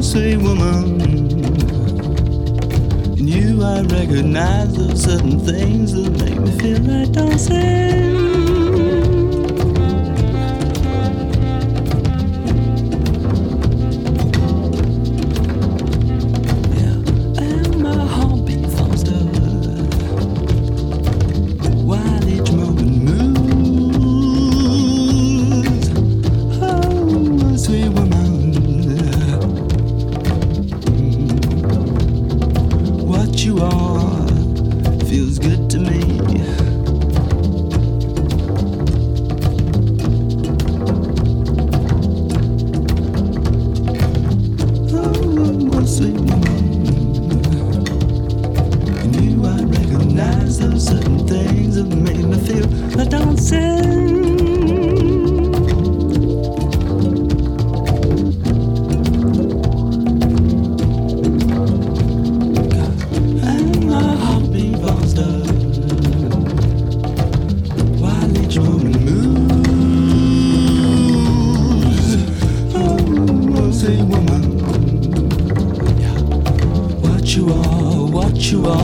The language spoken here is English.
sweet woman. In you I recognize those certain things that make me feel like dancing. You are feels good to me. Oh, sweet woman. In you I recognize those certain things that make me feel like dancing. What you